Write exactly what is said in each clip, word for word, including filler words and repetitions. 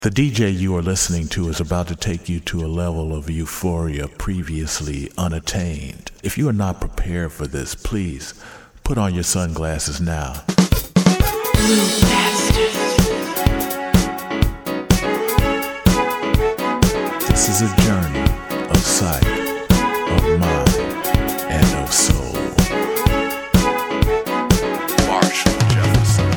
The D J you are listening to is about to take you to a level of euphoria previously unattained. If you are not prepared for this, please put on your sunglasses now. Blue Bastards. This is a journey of sight, of mind, and of soul. Marshall Jefferson.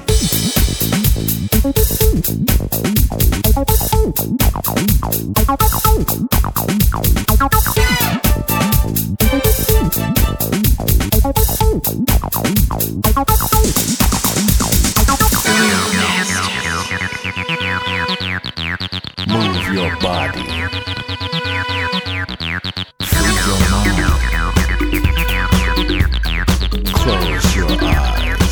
Move your body. Free your mind. Close your eyes.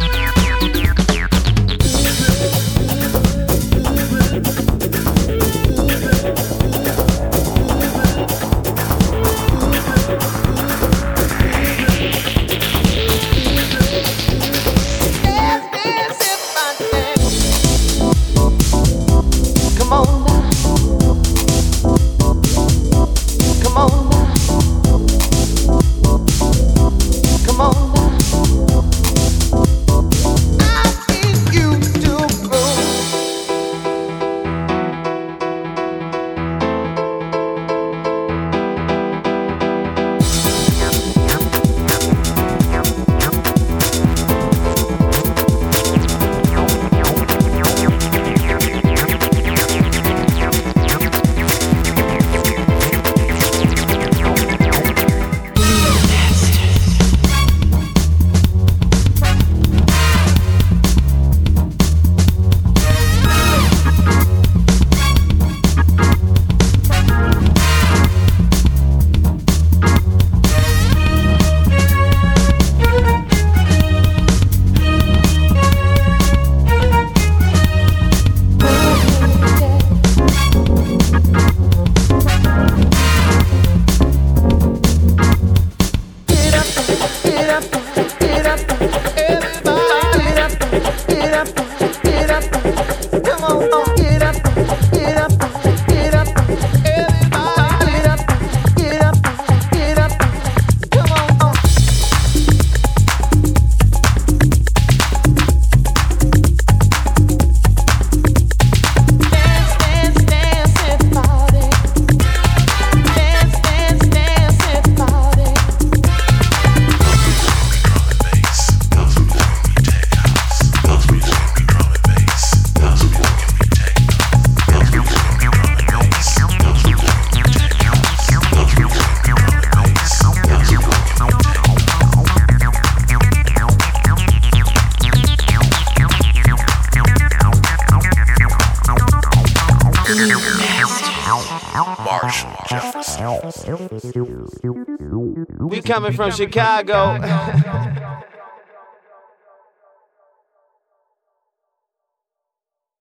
Marshall Jefferson. We coming from Chicago.